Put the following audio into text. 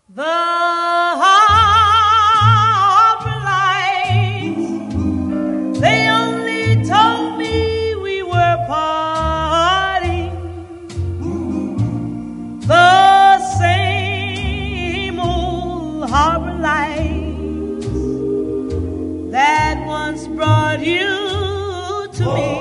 The harbor lights, they only told me we were parting. The same old harbor lights that once brought you to me.